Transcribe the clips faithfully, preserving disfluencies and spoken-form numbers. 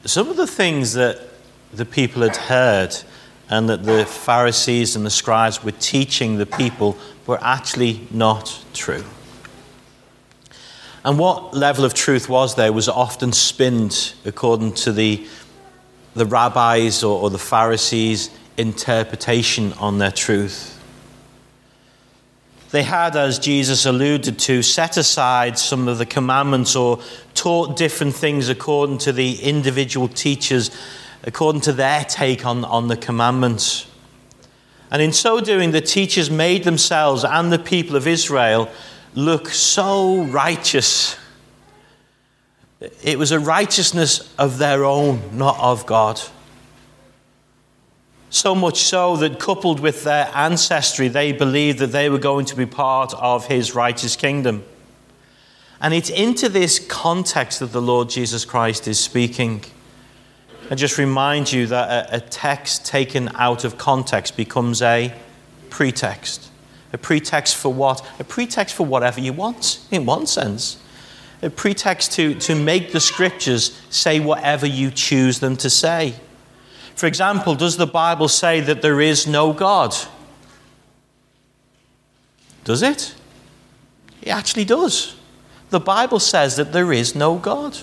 some of the things that the people had heard and that the Pharisees and the scribes were teaching the people were actually not true. And what level of truth was there was often spinned according to the, the rabbis or, or the Pharisees' interpretation on their truth. They had, as Jesus alluded to, set aside some of the commandments or taught different things according to the individual teachers, according to their take on, on the commandments. And in so doing, the teachers made themselves and the people of Israel look so righteous. It was a righteousness of their own, not of God. So much so that coupled with their ancestry, they believed that they were going to be part of his righteous kingdom. And it's into this context that the Lord Jesus Christ is speaking. I just remind you that a, a text taken out of context becomes a pretext. A pretext for what? A pretext for whatever you want, in one sense. A pretext to, to make the scriptures say whatever you choose them to say. For example, does the Bible say that there is no God? Does it? It actually does. The Bible says that there is no God.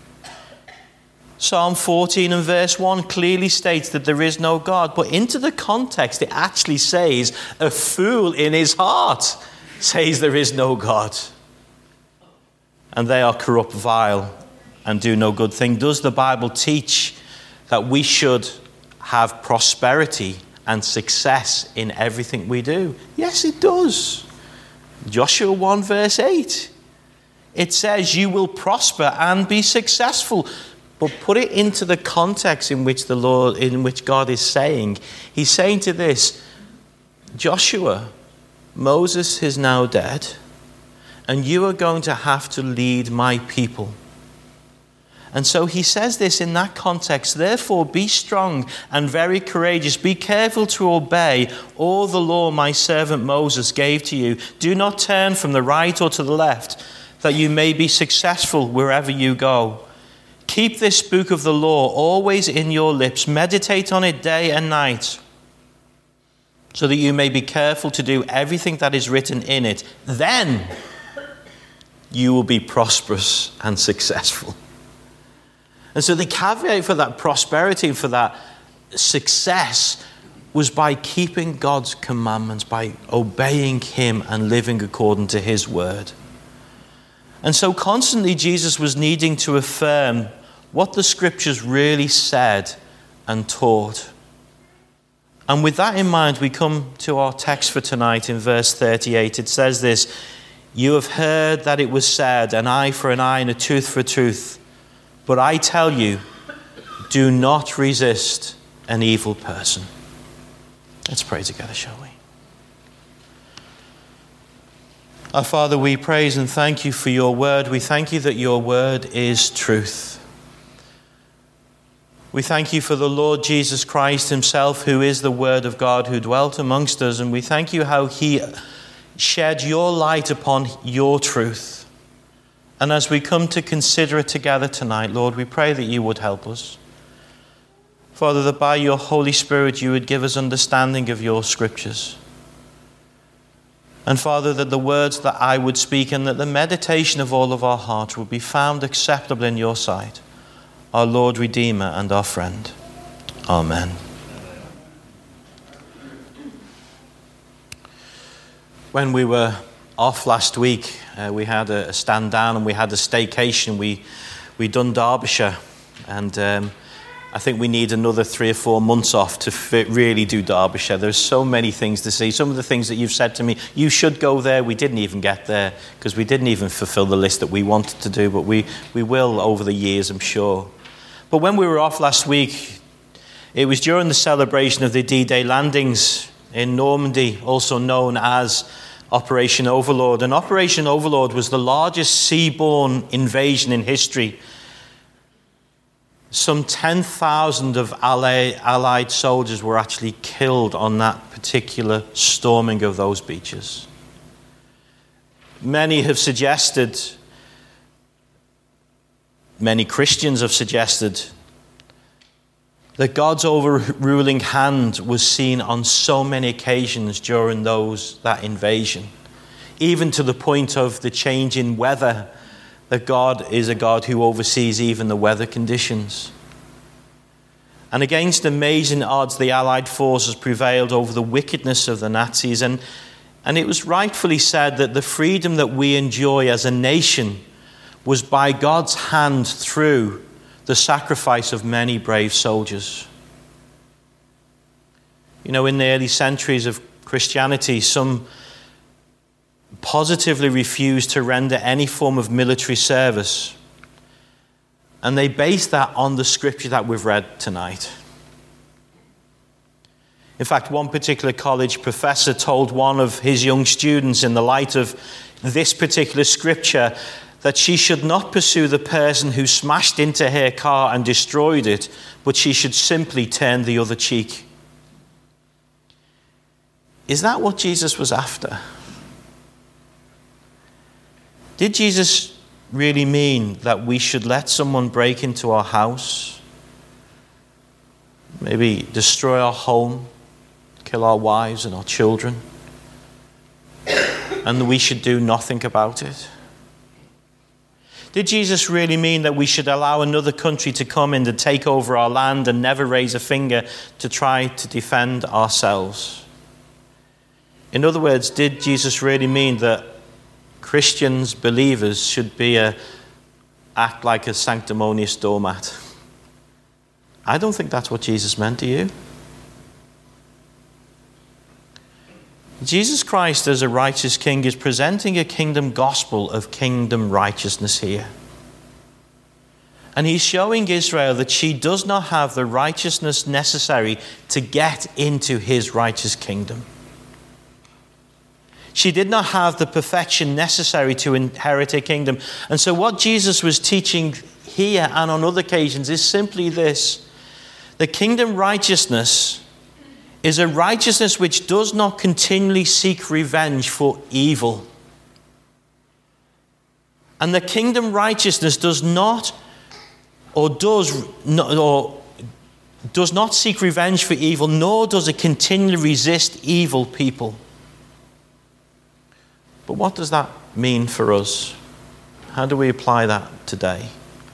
Psalm fourteen and verse one clearly states that there is no God. But into the context, it actually says, a fool in his heart says there is no God. And they are corrupt, vile, and do no good thing. Does the Bible teach that we should have prosperity and success in everything we do? Yes, it does. Joshua one verse eight. It says you will prosper and be successful. But put it into the context in which the Lord, in which God is saying. He's saying to this, Joshua, Moses is now dead, and you are going to have to lead my people. And so he says this in that context, therefore be strong and very courageous. Be careful to obey all the law my servant Moses gave to you. Do not turn from the right or to the left, that you may be successful wherever you go. Keep this book of the law always in your lips. Meditate on it day and night, so that you may be careful to do everything that is written in it. Then you will be prosperous and successful. And so the caveat for that prosperity, for that success, was by keeping God's commandments, by obeying him and living according to his word. And so constantly Jesus was needing to affirm what the scriptures really said and taught. And with that in mind, we come to our text for tonight in verse thirty-eight. It says this, you have heard that it was said, an eye for an eye and a tooth for a tooth. But I tell you, do not resist an evil person. Let's pray together, shall we? Our Father, we praise and thank you for your word. We thank you that your word is truth. We thank you for the Lord Jesus Christ himself, who is the word of God, who dwelt amongst us. And we thank you how he shed your light upon your truth. And as we come to consider it together tonight, Lord, we pray that you would help us. Father, that by your Holy Spirit you would give us understanding of your scriptures. And Father, that the words that I would speak and that the meditation of all of our hearts would be found acceptable in your sight, our Lord, Redeemer, and our friend. Amen. When we were off last week, uh, we had a, a stand down and we had a staycation. We we done Derbyshire, and um, I think we need another three or four months off to fit, really do Derbyshire. There's so many things to see. Some of the things that you've said to me, you should go there. We didn't even get there because we didn't even fulfill the list that we wanted to do, but we, we will over the years, I'm sure. But when we were off last week, it was during the celebration of the D-Day landings in Normandy, also known as Operation Overlord. And Operation Overlord was the largest seaborne invasion in history. Some ten thousand of Allied soldiers were actually killed on that particular storming of those beaches. Many have suggested, many Christians have suggested, that God's overruling hand was seen on so many occasions during those that invasion, even to the point of the change in weather, that God is a God who oversees even the weather conditions. And against amazing odds, the Allied forces prevailed over the wickedness of the Nazis, and, and it was rightfully said that the freedom that we enjoy as a nation was by God's hand through the sacrifice of many brave soldiers. You know, in the early centuries of Christianity, some positively refused to render any form of military service. And they based that on the scripture that we've read tonight. In fact, one particular college professor told one of his young students, in the light of this particular scripture, that she should not pursue the person who smashed into her car and destroyed it, but she should simply turn the other cheek. Is that what Jesus was after? Did Jesus really mean that we should let someone break into our house, maybe destroy our home, kill our wives and our children, and that we should do nothing about it? Did Jesus really mean that we should allow another country to come in to take over our land and never raise a finger to try to defend ourselves? In other words, did Jesus really mean that Christians, believers, should be a, act like a sanctimonious doormat? I don't think that's what Jesus meant, do you? Jesus Christ, as a righteous king, is presenting a kingdom gospel of kingdom righteousness here. And he's showing Israel that she does not have the righteousness necessary to get into his righteous kingdom. She did not have the perfection necessary to inherit a kingdom. And so what Jesus was teaching here and on other occasions is simply this: the kingdom righteousness is a righteousness which does not continually seek revenge for evil. And the kingdom righteousness does not or does not, or does not seek revenge for evil, nor does it continually resist evil people. But what does that mean for us? How do we apply that today?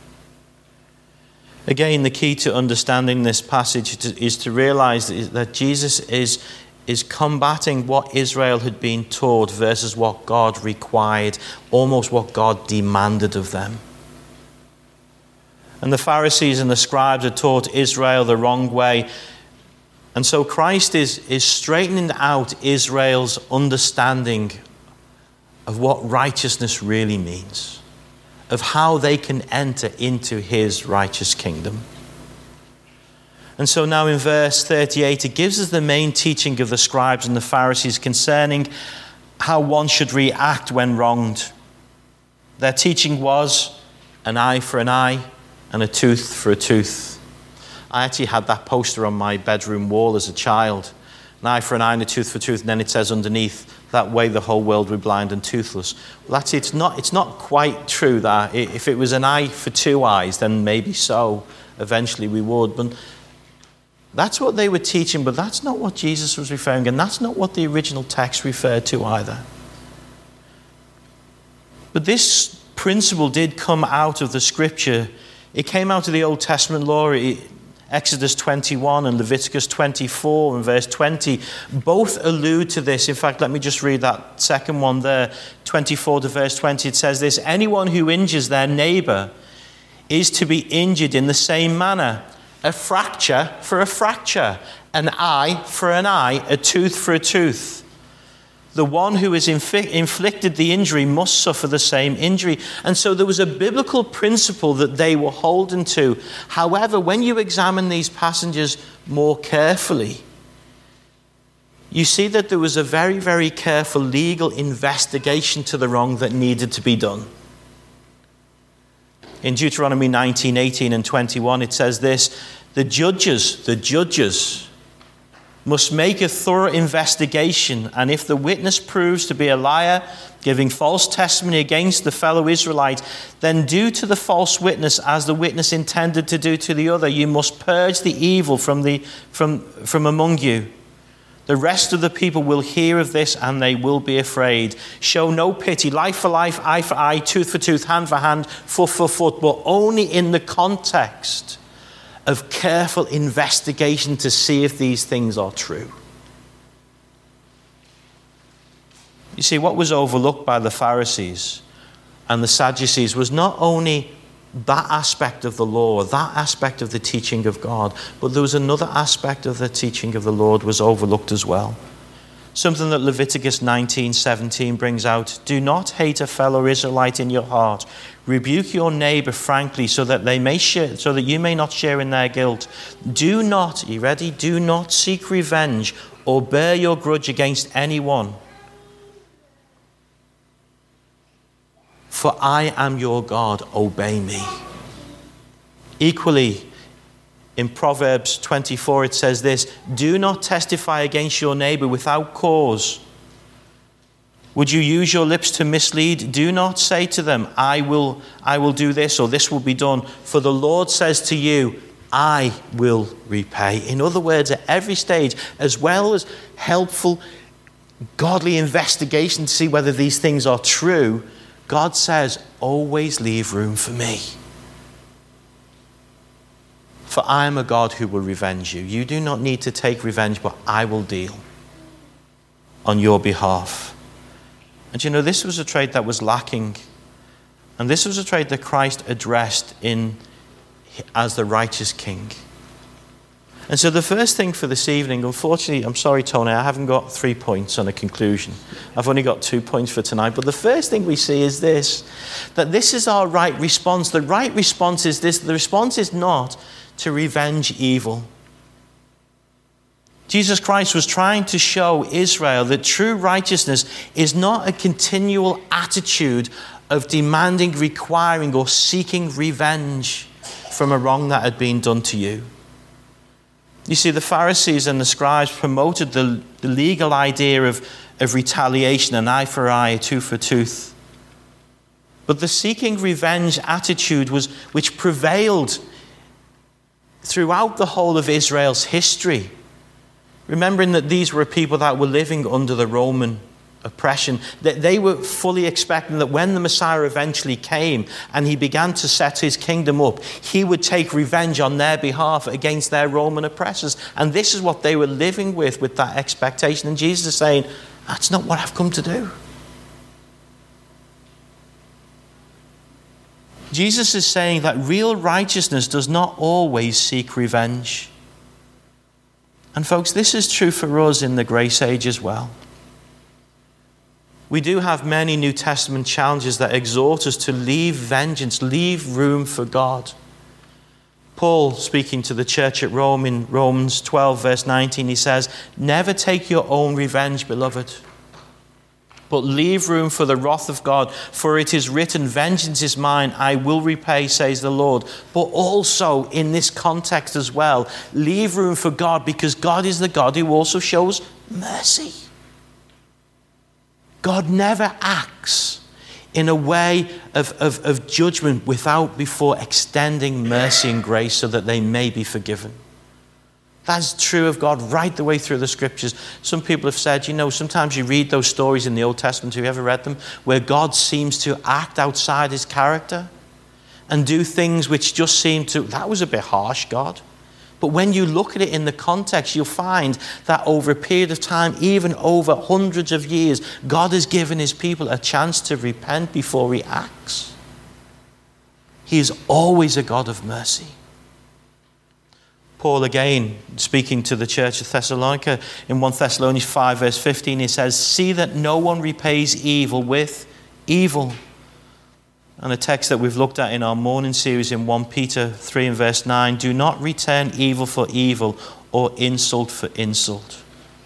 Again, the key to understanding this passage is to realize that Jesus is, is combating what Israel had been taught versus what God required, almost what God demanded of them. And the Pharisees and the scribes had taught Israel the wrong way. And so Christ is, is straightening out Israel's understanding of what righteousness really means, of how they can enter into his righteous kingdom. And so now in verse thirty-eight, it gives us the main teaching of the scribes and the Pharisees concerning how one should react when wronged. Their teaching was an eye for an eye and a tooth for a tooth. I actually had that poster on my bedroom wall as a child. An eye for an eye and a tooth for a tooth, and then it says underneath, that way the whole world will be blind and toothless. Well, that's it's not it's not quite true that if it was an eye for two eyes, then maybe so. Eventually we would. But that's what they were teaching, but that's not what Jesus was referring, and that's not what the original text referred to either. But this principle did come out of the scripture. It came out of the Old Testament law. It, Exodus twenty-one and Leviticus twenty-four and verse twenty both allude to this. In fact, let me just read that second one there, twenty-four to verse twenty. It says this: anyone who injures their neighbor is to be injured in the same manner. A fracture for a fracture, an eye for an eye, a tooth for a tooth. The one who has inflict, inflicted the injury must suffer the same injury. And so there was a biblical principle that they were holding to. However, when you examine these passages more carefully, you see that there was a very, very careful legal investigation to the wrong that needed to be done. In Deuteronomy nineteen, eighteen and twenty-one, it says this: the judges, the judges must make a thorough investigation, and if the witness proves to be a liar, giving false testimony against the fellow Israelite, then do to the false witness as the witness intended to do to the other. You must purge the evil from, the, from, from among you. The rest of the people will hear of this and they will be afraid. Show no pity, life for life, eye for eye, tooth for tooth, hand for hand, foot for foot, but only in the context of careful investigation to see if these things are true. You see, what was overlooked by the Pharisees and the Sadducees was not only that aspect of the law, that aspect of the teaching of God, but there was another aspect of the teaching of the Lord was overlooked as well. Something that Leviticus nineteen seventeen brings out. Do not hate a fellow Israelite in your heart. Rebuke your neighbor frankly so that they may share, so that you may not share in their guilt. Do not, are you ready? Do not seek revenge or bear your grudge against anyone. For I am your God, obey me. Equally, in Proverbs twenty-four, it says this, do not testify against your neighbor without cause. Would you use your lips to mislead? Do not say to them, I will, I will do this or this will be done. For the Lord says to you, I will repay. In other words, at every stage, as well as helpful, godly investigation to see whether these things are true, God says, always leave room for me. For I am a God who will revenge you. You do not need to take revenge, but I will deal on your behalf. And you know, this was a trait that was lacking. And this was a trait that Christ addressed in as the righteous king. And so the first thing for this evening, unfortunately, I'm sorry, Tony, I haven't got three points on a conclusion. I've only got two points for tonight. But the first thing we see is this, that this is our right response. The right response is this. The response is not to revenge evil. Jesus Christ was trying to show Israel that true righteousness is not a continual attitude of demanding, requiring, or seeking revenge from a wrong that had been done to you. You see, the Pharisees and the scribes promoted the, the legal idea of, of retaliation, an eye for eye, a tooth for tooth. But the seeking revenge attitude was which prevailed throughout the whole of Israel's history. Remembering that these were people that were living under the Roman oppression, that they were fully expecting that when the Messiah eventually came and he began to set his kingdom up, he would take revenge on their behalf against their Roman oppressors. And this is what they were living with, with that expectation. And Jesus is saying, that's not what I've come to do. Jesus is saying that real righteousness does not always seek revenge. And folks, this is true for us in the grace age as well. We do have many New Testament challenges that exhort us to leave vengeance, leave room for God. Paul, speaking to the church at Rome in Romans twelve, verse nineteen, he says, never take your own revenge, beloved, but leave room for the wrath of God. For it is written, vengeance is mine, I will repay, says the Lord. But also in this context as well, leave room for God, because God is the God who also shows mercy. God never acts in a way of, of, of judgment without before extending mercy and grace so that they may be forgiven. That's true of God right the way through the scriptures. Some people have said, you know, sometimes you read those stories in the Old Testament, have you ever read them, where God seems to act outside his character and do things which just seem to, that was a bit harsh, God. But when you look at it in the context, you'll find that over a period of time, even over hundreds of years, God has given his people a chance to repent before he acts. He is always a God of mercy. Paul, again, speaking to the church of Thessalonica, in First Thessalonians five, verse fifteen, he says, see that no one repays evil with evil. And a text that we've looked at in our morning series in First Peter three and verse nine, do not return evil for evil or insult for insult.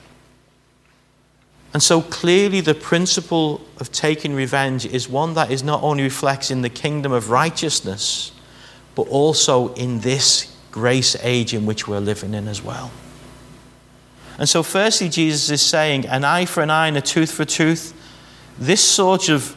And so clearly the principle of taking revenge is one that is not only reflects in the kingdom of righteousness, but also in this grace age in which we're living in as well. And so firstly, Jesus is saying an eye for an eye and a tooth for a tooth. This sort of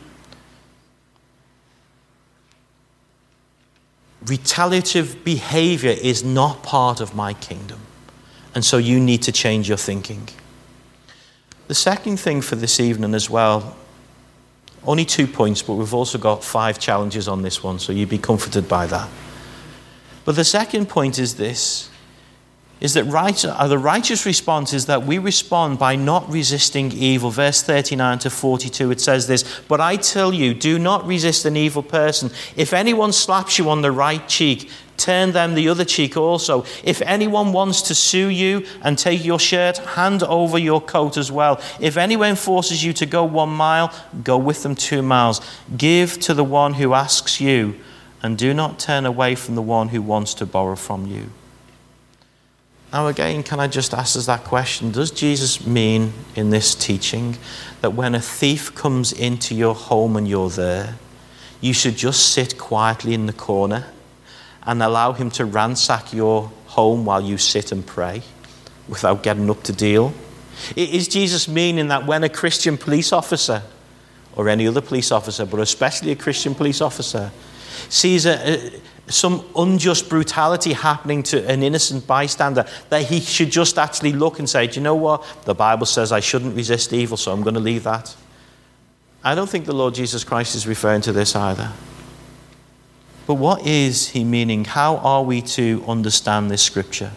retaliative behavior is not part of my kingdom. And so you need to change your thinking. The second thing for this evening as well, only two points, but we've also got five challenges on this one, so you'd be comforted by that. But the second point is this, is that right, uh, the righteous response is that we respond by not resisting evil. Verse thirty-nine to forty-two, it says this, "But I tell you, do not resist an evil person. If anyone slaps you on the right cheek, turn them the other cheek also. If anyone wants to sue you and take your shirt, hand over your coat as well. If anyone forces you to go one mile, go with them two miles. Give to the one who asks you, and do not turn away from the one who wants to borrow from you." Now again, can I just ask us that question? Does Jesus mean in this teaching that when a thief comes into your home and you're there, you should just sit quietly in the corner and allow him to ransack your home while you sit and pray without getting up to deal? Is Jesus meaning that when a Christian police officer, or any other police officer, but especially a Christian police officer, sees a, a, some unjust brutality happening to an innocent bystander, that he should just actually look and say, do you know what? The Bible says I shouldn't resist evil, so I'm going to leave that. I don't think the Lord Jesus Christ is referring to this either. But what is he meaning? How are we to understand this scripture?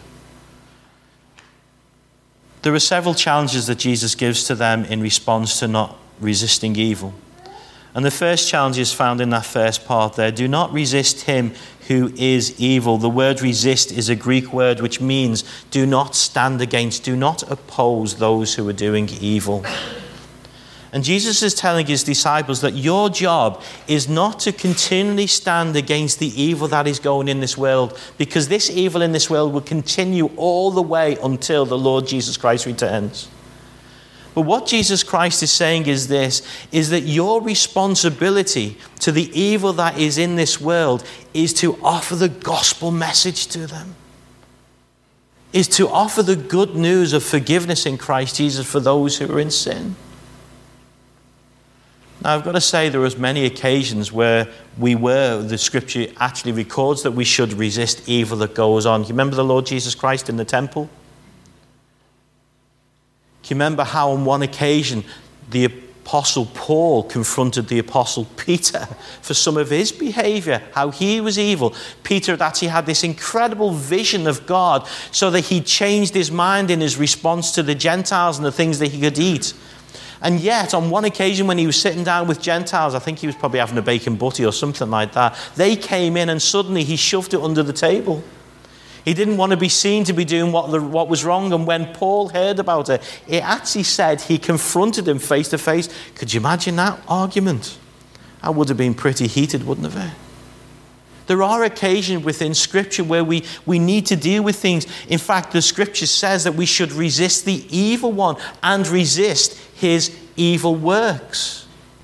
There are several challenges that Jesus gives to them in response to not resisting evil. And the first challenge is found in that first part there. Do not resist him who is evil. The word resist is a Greek word which means do not stand against, do not oppose those who are doing evil. And Jesus is telling his disciples that your job is not to continually stand against the evil that is going in this world, because this evil in this world will continue all the way until the Lord Jesus Christ returns. But what Jesus Christ is saying is this, is that your responsibility to the evil that is in this world is to offer the gospel message to them. Is to offer the good news of forgiveness in Christ Jesus for those who are in sin. Now, I've got to say there was many occasions where we were, the scripture actually records that we should resist evil that goes on. You remember the Lord Jesus Christ in the temple? Do you remember how on one occasion the Apostle Paul confronted the Apostle Peter for some of his behavior, how he was evil? Peter had actually had this incredible vision of God so that he changed his mind in his response to the Gentiles and the things that he could eat. And yet, on one occasion when he was sitting down with Gentiles, I think he was probably having a bacon butty or something like that, they came in and suddenly he shoved it under the table. He didn't want to be seen to be doing what, the, what was wrong. And when Paul heard about it, it actually said he confronted him face to face. Could you imagine that argument? That would have been pretty heated, wouldn't it? There are occasions within Scripture where we, we need to deal with things. In fact, the Scripture says that we should resist the evil one and resist his evil works.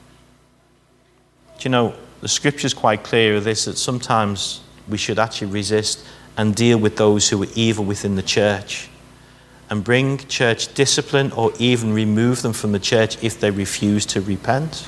Do you know, the Scripture is quite clear of this, that sometimes we should actually resist and deal with those who are evil within the church and bring church discipline or even remove them from the church if they refuse to repent.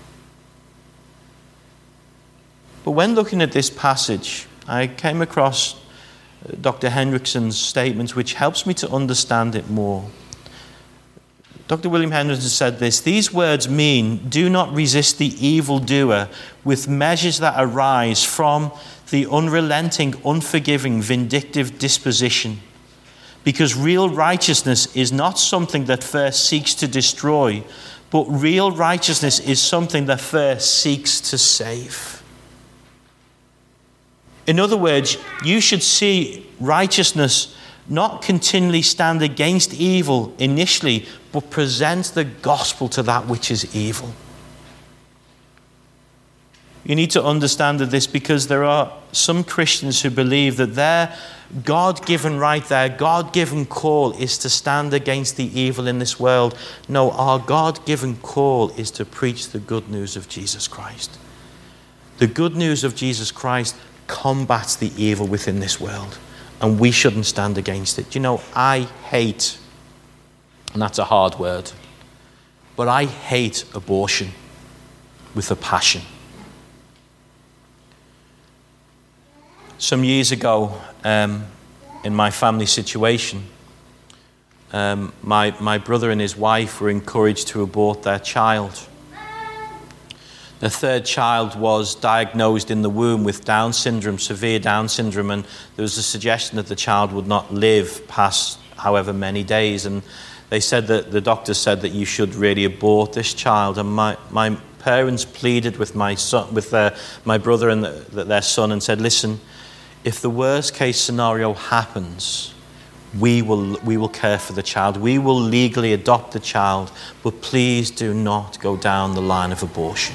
But when looking at this passage, I came across Doctor Hendrickson's statements, which helps me to understand it more. Doctor William Hendrickson said this, "These words mean do not resist the evildoer with measures that arise from the unrelenting, unforgiving, vindictive disposition. Because real righteousness is not something that first seeks to destroy, but real righteousness is something that first seeks to save." In other words, you should see righteousness not continually stand against evil initially, but present the gospel to that which is evil. You need to understand this because there are some Christians who believe that their God-given right, their God-given call is to stand against the evil in this world. No, our God-given call is to preach the good news of Jesus Christ. The good news of Jesus Christ combats the evil within this world, and we shouldn't stand against it. You know, I hate, And that's a hard word. But I hate abortion with a passion. Some years ago, um, in my family situation, um, my, my brother and his wife were encouraged to abort their child. The third child was diagnosed in the womb with Down syndrome, severe Down syndrome, and there was a suggestion that the child would not live past however many days. And they said that the doctor said that you should really abort this child. And my, my parents pleaded with my son, with their, my brother and the, their son, and said, "Listen, if the worst case scenario happens, we will we will care for the child. We will legally adopt the child, but please do not go down the line of abortion."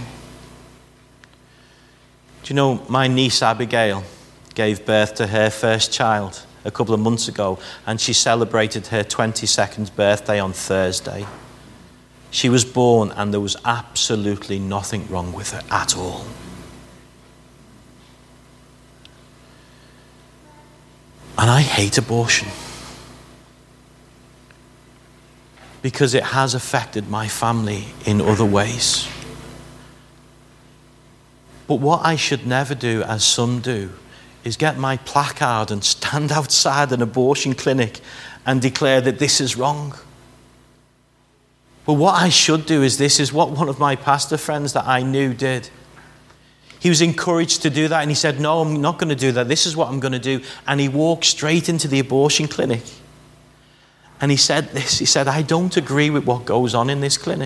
Do you know, my niece Abigail gave birth to her first child a couple of months ago, and she celebrated her twenty-second birthday on Thursday. She was born and there was absolutely nothing wrong with her at all. And I hate abortion because it has affected my family in other ways. But what I should never do, as some do, is get my placard and stand outside an abortion clinic and declare that this is wrong. But what I should do is this, is what one of my pastor friends that I knew did. He was encouraged to do that, and he said, "No, I'm not going to do that. This is what I'm going to do." And he walked straight into the abortion clinic. And he said this, he said, "I don't agree with what goes on in this clinic.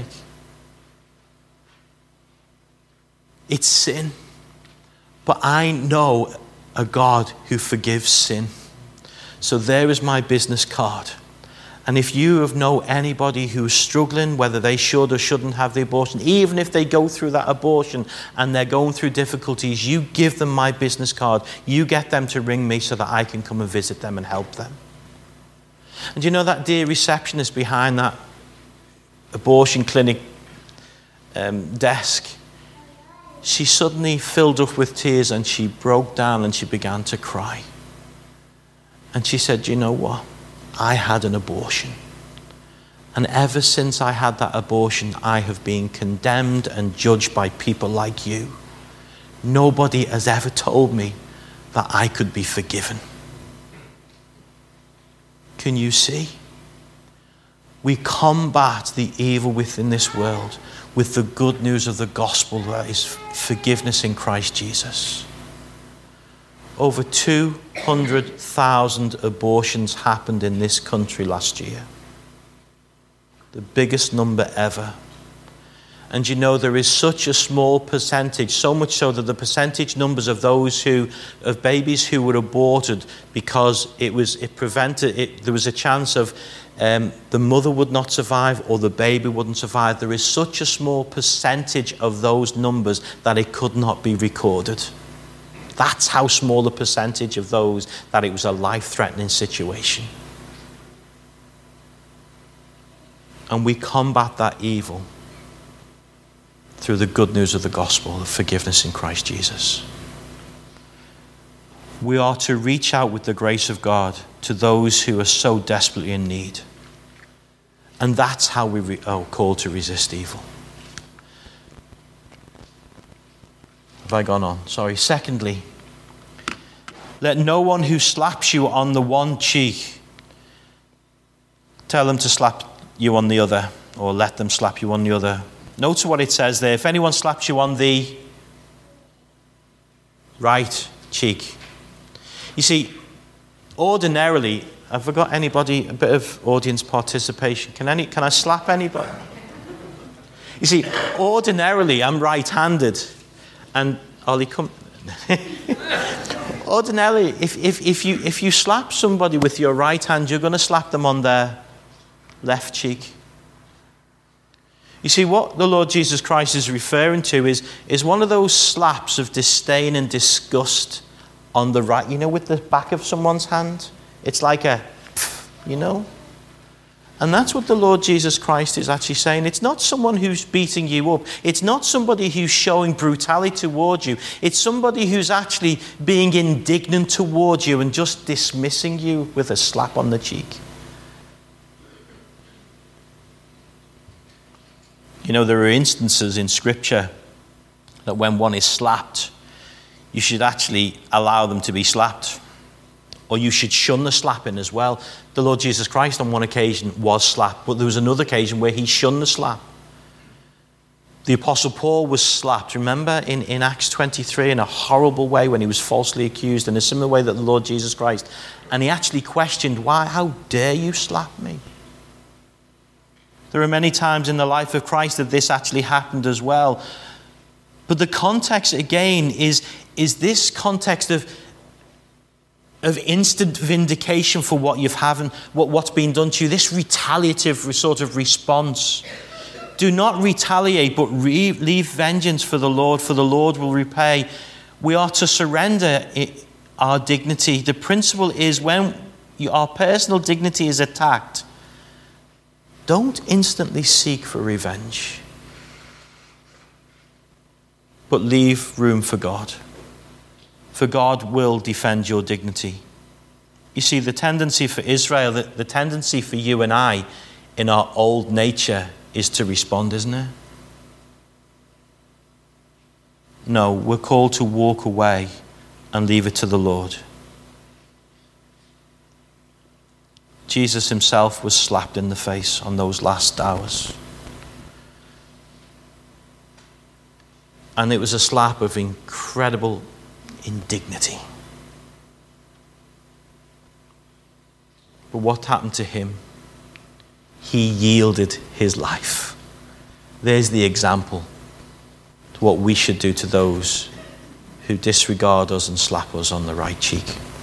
It's sin. But I know a God who forgives sin. So there is my business card. And if you know anybody who's struggling, whether they should or shouldn't have the abortion, even if they go through that abortion and they're going through difficulties, you give them my business card. You get them to ring me so that I can come and visit them and help them." And you know that dear receptionist behind that abortion clinic um, desk? She suddenly filled up with tears and she broke down and she began to cry. And she said, "You know what? I had an abortion. And ever since I had that abortion, I have been condemned and judged by people like you. Nobody has ever told me that I could be forgiven." Can you see? We combat the evil within this world with the good news of the gospel, that is forgiveness in Christ Jesus. Over two hundred thousand abortions happened in this country last year. The biggest number ever. And you know, there is such a small percentage, so much so that the percentage numbers of those who, of babies who were aborted because it was, it prevented, it, there was a chance of um, the mother would not survive or the baby wouldn't survive. There is such a small percentage of those numbers that it could not be recorded. That's how small a percentage of those that it was a life-threatening situation. And we combat that evil through the good news of the gospel of forgiveness in Christ Jesus. We are to reach out with the grace of God to those who are so desperately in need. And that's how we re- are called to resist evil. Have I gone on? Sorry. Secondly, let no one who slaps you on the one cheek tell them to slap you on the other, or let them slap you on the other. Notice what it says there. If anyone slaps you on the right cheek. You see, ordinarily, have I got anybody, a bit of audience participation? Can any? Can I slap anybody? You see, ordinarily, I'm right-handed. And Ollie, come. Ordinarily, if, if, if, you, if you slap somebody with your right hand, you're going to slap them on their left cheek. You see, what the Lord Jesus Christ is referring to is, is one of those slaps of disdain and disgust on the right, you know, with the back of someone's hand. It's like a, you know. And that's what the Lord Jesus Christ is actually saying. It's not someone who's beating you up. It's not somebody who's showing brutality towards you. It's somebody who's actually being indignant towards you and just dismissing you with a slap on the cheek. You know, there are instances in Scripture that when one is slapped, you should actually allow them to be slapped. Or you should shun the slapping as well. The Lord Jesus Christ on one occasion was slapped, but there was another occasion where he shunned the slap. The Apostle Paul was slapped, remember, in, in Acts twenty-three, in a horrible way when he was falsely accused, in a similar way that the Lord Jesus Christ. And he actually questioned, why, how dare you slap me? There are many times in the life of Christ that this actually happened as well. But the context, again, is, is this context of, of instant vindication for what you've had, what, what's been done to you, this retaliative sort of response. Do not retaliate, but re- leave vengeance for the Lord, for the Lord will repay. We are to surrender it, our dignity. The principle is when you, our personal dignity is attacked, don't instantly seek for revenge, but leave room for God. For God will defend your dignity. You see, the tendency for Israel, the, the tendency for you and I in our old nature is to respond, isn't it? No, we're called to walk away and leave it to the Lord. Jesus himself was slapped in the face on those last hours. And it was a slap of incredible indignity. But what happened to him? He yielded his life. There's the example to what we should do to those who disregard us and slap us on the right cheek.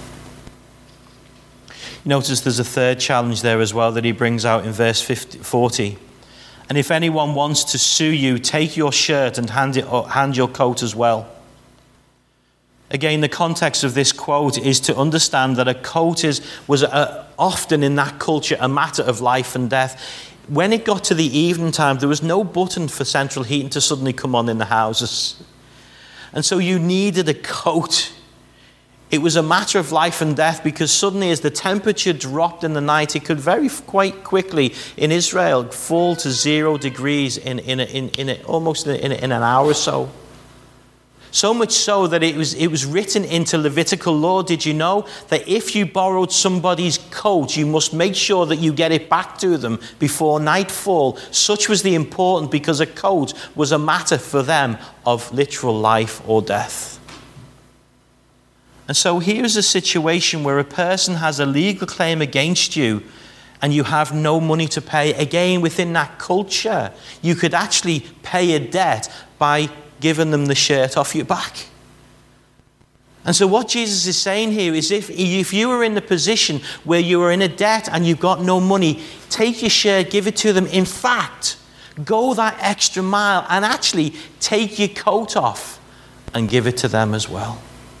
You notice there's a third challenge there as well that he brings out in verse fifty, forty. And if anyone wants to sue you, take your shirt and hand, it, hand your coat as well. Again, the context of this quote is to understand that a coat is, was a, often in that culture a matter of life and death. When it got to the evening time, there was no button for central heating to suddenly come on in the houses. And so you needed a coat. It was a matter of life and death because suddenly as the temperature dropped in the night, it could very quite quickly in Israel fall to zero degrees in, in, a, in, in a, almost in, a, in an hour or so. So much so that it was, it was written into Levitical law. Did you know that if you borrowed somebody's coat, you must make sure that you get it back to them before nightfall? Such was the importance because a coat was a matter for them of literal life or death. And so here's a situation where a person has a legal claim against you and you have no money to pay. Again, within that culture, you could actually pay a debt by giving them the shirt off your back. And so what Jesus is saying here is if, if you are in the position where you are in a debt and you've got no money, take your shirt, give it to them. In fact, go that extra mile and actually take your coat off and give it to them as well.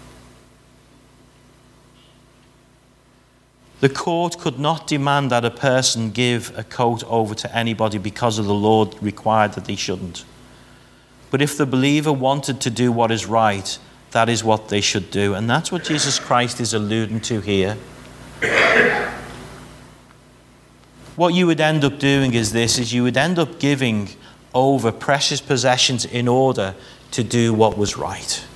The court could not demand that a person give a coat over to anybody because of the law required that they shouldn't. But if the believer wanted to do what is right, that is what they should do. And that's what Jesus Christ is alluding to here. What you would end up doing is this, is you would end up giving over precious possessions in order to do what was right.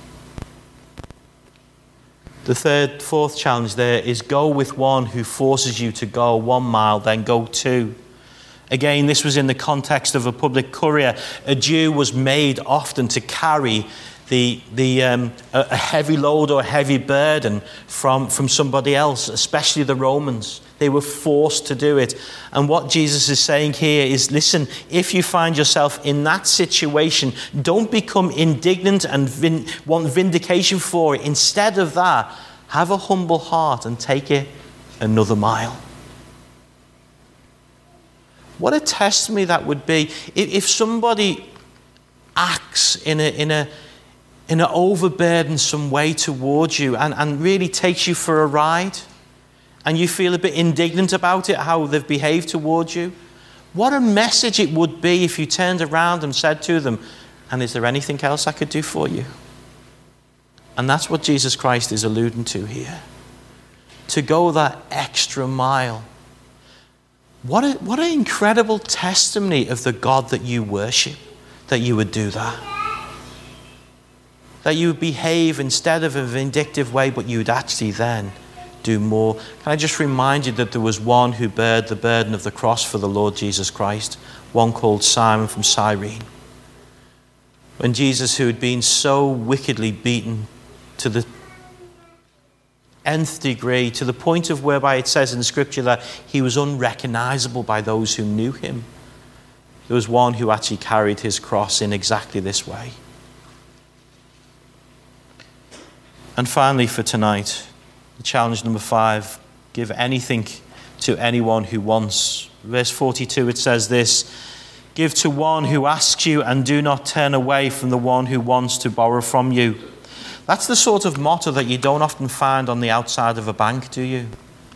The third, fourth challenge there is go with one who forces you to go one mile, then go two. Again, this was in the context of a public courier. A Jew was made often to carry the, the, um, a, a heavy load or a heavy burden from, from somebody else, especially the Romans. They were forced to do it. And what Jesus is saying here is, listen, if you find yourself in that situation, don't become indignant and vin- want vindication for it. Instead of that, have a humble heart and take it another mile. What a testimony that would be if somebody acts in a in a in an overburdensome way towards you and, and really takes you for a ride, and you feel a bit indignant about it, how they've behaved towards you. What a message it would be if you turned around and said to them, "And is there anything else I could do for you?" And that's what Jesus Christ is alluding to here. To go that extra mile. What a, what an incredible testimony of the God that you worship, that you would do that. That you would behave instead of a vindictive way, but you would actually then do more. Can I just remind you that there was one who bared the burden of the cross for the Lord Jesus Christ, one called Simon from Cyrene. When Jesus, who had been so wickedly beaten to the nth degree, to the point of whereby it says in the scripture that he was unrecognizable by those who knew him, there was one who actually carried his cross in exactly this way. And finally for tonight, challenge number five, give anything to anyone who wants. Verse forty-two, it says this: give to one who asks you, and do not turn away from the one who wants to borrow from you. That's the sort of motto that you don't often find on the outside of a bank, do you?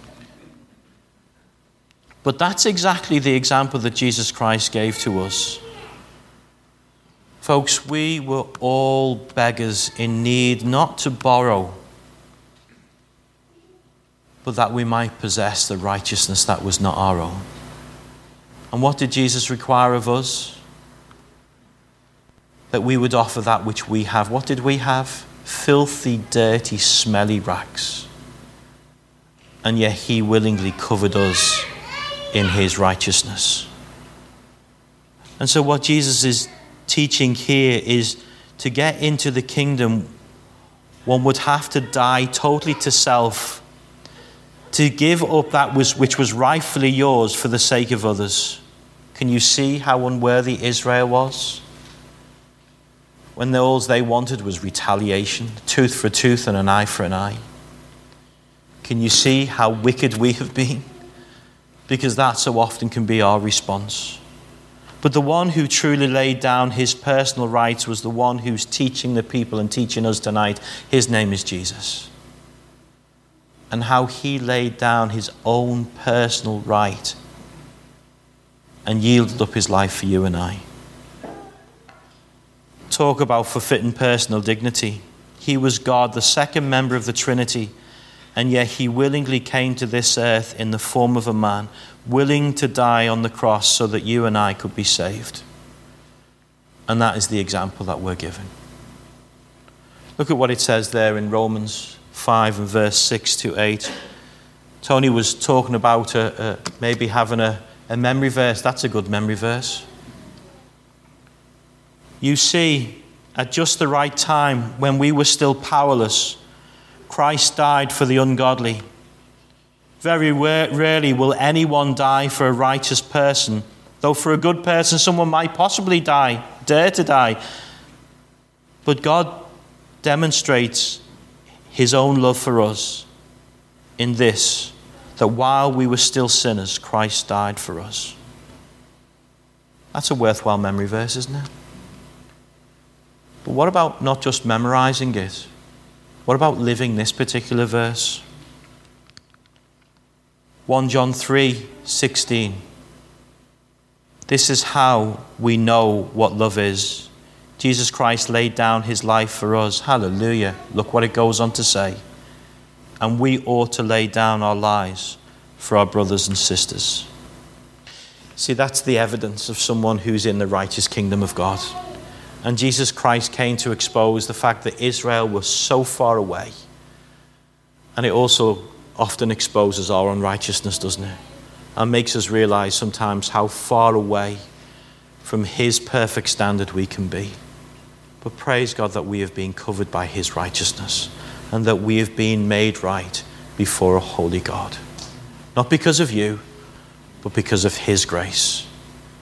But that's exactly the example that Jesus Christ gave to us. Folks, we were all beggars in need, not to borrow, but that we might possess the righteousness that was not our own. And what did Jesus require of us? That we would offer that which we have. What did we have? Filthy, dirty, smelly rags. And yet he willingly covered us in his righteousness. And so what Jesus is teaching here is to get into the kingdom, one would have to die totally to self, to give up that was, which was rightfully yours for the sake of others. Can you see how unworthy Israel was? When all they wanted was retaliation, tooth for a tooth and an eye for an eye. Can you see how wicked we have been? Because that so often can be our response. But the one who truly laid down his personal rights was the one who's teaching the people and teaching us tonight. His name is Jesus. And how he laid down his own personal right and yielded up his life for you and I. Talk about forfeiting personal dignity. He was God, the second member of the Trinity, and yet he willingly came to this earth in the form of a man, willing to die on the cross so that you and I could be saved. And that is the example that we're given. Look at what it says there in Romans five and verse six to eight. Tony was talking about a, a, maybe having a, a memory verse. That's a good memory verse. You see, at just the right time, when we were still powerless, Christ died for the ungodly. Very rarely will anyone die for a righteous person, though for a good person someone might possibly die, dare to die. But God demonstrates his own love for us in this, that while we were still sinners, Christ died for us. That's a worthwhile memory verse, isn't it? But what about not just memorizing it? What about living this particular verse? First John three sixteen. This is how we know what love is. Jesus Christ laid down his life for us. Hallelujah. Look what it goes on to say. And we ought to lay down our lives for our brothers and sisters. See, that's the evidence of someone who's in the righteous kingdom of God. And Jesus Christ came to expose the fact that Israel was so far away. And it also often exposes our unrighteousness, doesn't it? And makes us realize sometimes how far away from his perfect standard we can be. But praise God that we have been covered by his righteousness and that we have been made right before a holy God. Not because of you, but because of his grace.